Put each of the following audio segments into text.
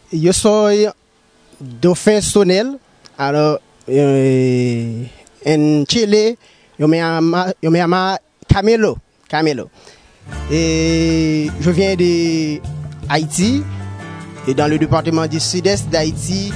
Yo soy defensor. Alors, en Chile, yo me llamo Camilo. Et je viens de Haïti, et dans le département du sud-est d'Haïti.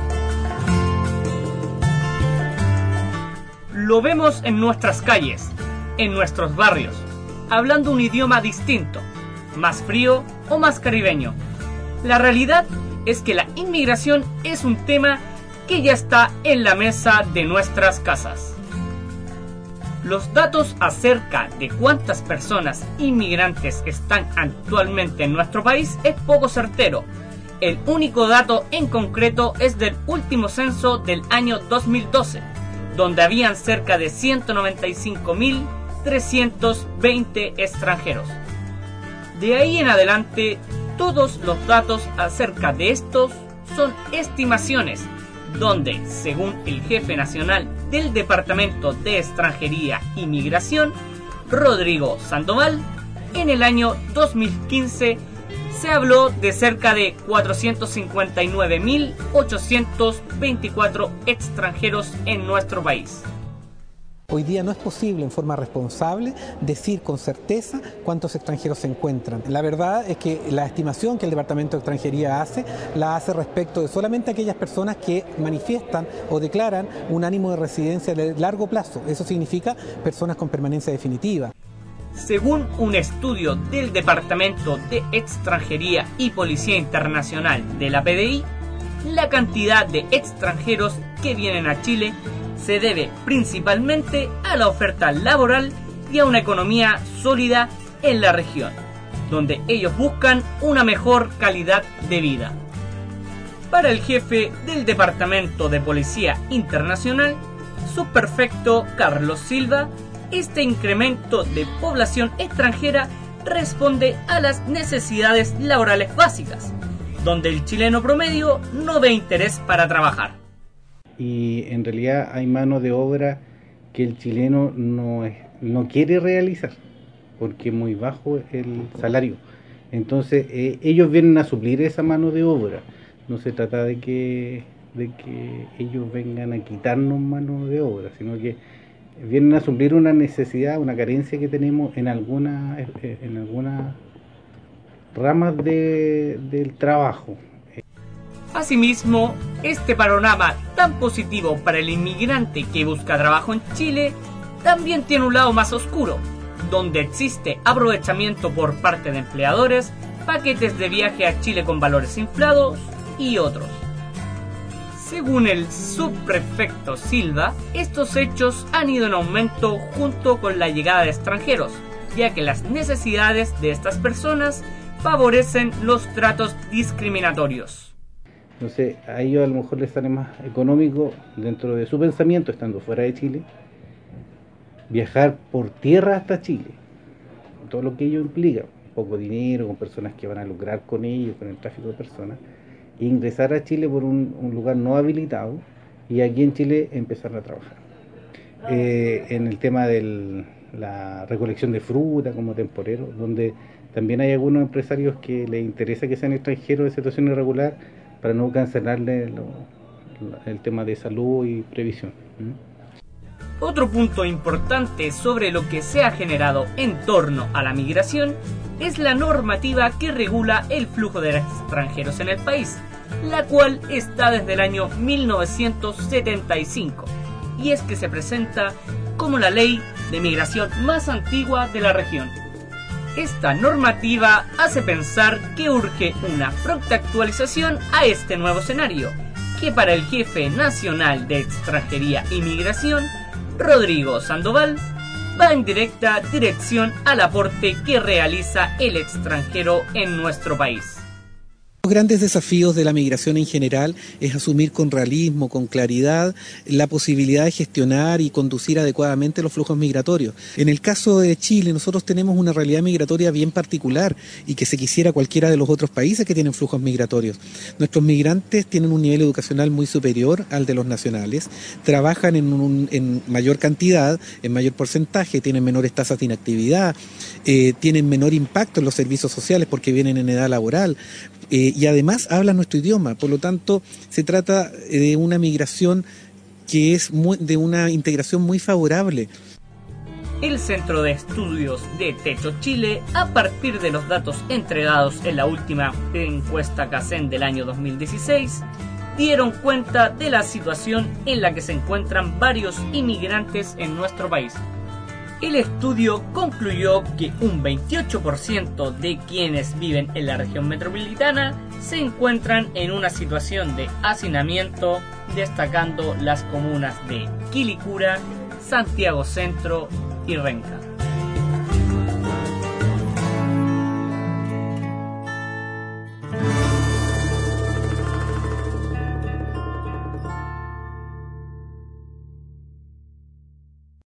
Lo vemos en nuestras calles, en nuestros barrios, hablando un idioma distinto, más frío o más caribeño. La realidad es que la inmigración es un tema que ya está en la mesa de nuestras casas. Los datos acerca de cuántas personas inmigrantes están actualmente en nuestro país es poco certero. El único dato en concreto es del último censo del año 2012, donde habían cerca de 195.320 extranjeros. De ahí en adelante, todos los datos acerca de estos son estimaciones, donde, según el jefe nacional del Departamento de Extranjería y Migración, Rodrigo Sandoval, en el año 2015 se habló de cerca de 459.824 extranjeros en nuestro país. Hoy día no es posible en forma responsable decir con certeza cuántos extranjeros se encuentran. La verdad es que la estimación que el Departamento de Extranjería la hace respecto de solamente aquellas personas que manifiestan o declaran un ánimo de residencia de largo plazo. Eso significa personas con permanencia definitiva. Según un estudio del Departamento de Extranjería y Policía Internacional de la PDI, la cantidad de extranjeros que vienen a Chile se debe principalmente a la oferta laboral y a una economía sólida en la región, donde ellos buscan una mejor calidad de vida. Para el jefe del Departamento de Policía Internacional, subprefecto Carlos Silva, este incremento de población extranjera responde a las necesidades laborales básicas, donde el chileno promedio no ve interés para trabajar. Y en realidad hay mano de obra que el chileno no quiere realizar, porque es muy bajo el salario. Entonces ellos vienen a suplir esa mano de obra. No se trata de que ellos vengan a quitarnos mano de obra, sino que vienen a suplir una necesidad, una carencia que tenemos en algunas ramas del trabajo. Asimismo, este panorama tan positivo para el inmigrante que busca trabajo en Chile también tiene un lado más oscuro, donde existe aprovechamiento por parte de empleadores, paquetes de viaje a Chile con valores inflados y otros. Según el subprefecto Silva, estos hechos han ido en aumento junto con la llegada de extranjeros, ya que las necesidades de estas personas favorecen los tratos discriminatorios. Entonces a ellos a lo mejor les sale más económico, dentro de su pensamiento, estando fuera de Chile, viajar por tierra hasta Chile, todo lo que ello implica, poco dinero, con personas que van a lucrar con ellos, con el tráfico de personas, e ingresar a Chile por un lugar no habilitado y aquí en Chile empezar a trabajar. En el tema de la recolección de fruta como temporero, donde también hay algunos empresarios que les interesa que sean extranjeros de situación irregular, para no cancelarle el tema de salud y previsión. Otro punto importante sobre lo que se ha generado en torno a la migración es la normativa que regula el flujo de extranjeros en el país, la cual está desde el año 1975, y es que se presenta como la ley de migración más antigua de la región. Esta normativa hace pensar que urge una pronta actualización a este nuevo escenario, que para el jefe nacional de Extranjería y Migración, Rodrigo Sandoval, va en directa dirección al aporte que realiza el extranjero en nuestro país. Los grandes desafíos de la migración en general es asumir con realismo, con claridad, la posibilidad de gestionar y conducir adecuadamente los flujos migratorios. En el caso de Chile, nosotros tenemos una realidad migratoria bien particular y que se quisiera cualquiera de los otros países que tienen flujos migratorios. Nuestros migrantes tienen un nivel educacional muy superior al de los nacionales, trabajan en mayor cantidad, en mayor porcentaje, tienen menores tasas de inactividad, tienen menor impacto en los servicios sociales porque vienen en edad laboral. y además hablan nuestro idioma. Por lo tanto, se trata de una migración que es de una integración muy favorable. El Centro de Estudios de Techo Chile, a partir de los datos entregados en la última encuesta CACEN del año 2016, dieron cuenta de la situación en la que se encuentran varios inmigrantes en nuestro país. El estudio concluyó que un 28% de quienes viven en la región metropolitana se encuentran en una situación de hacinamiento, destacando las comunas de Quilicura, Santiago Centro y Renca.